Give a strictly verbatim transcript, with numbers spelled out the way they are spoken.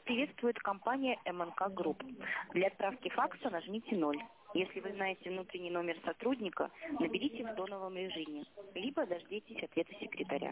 приветствует компания эм эн ка Групп. Для отправки факса нажмите ноль. Если вы знаете внутренний номер сотрудника, наберите в тоновом режиме, либо дождитесь ответа секретаря.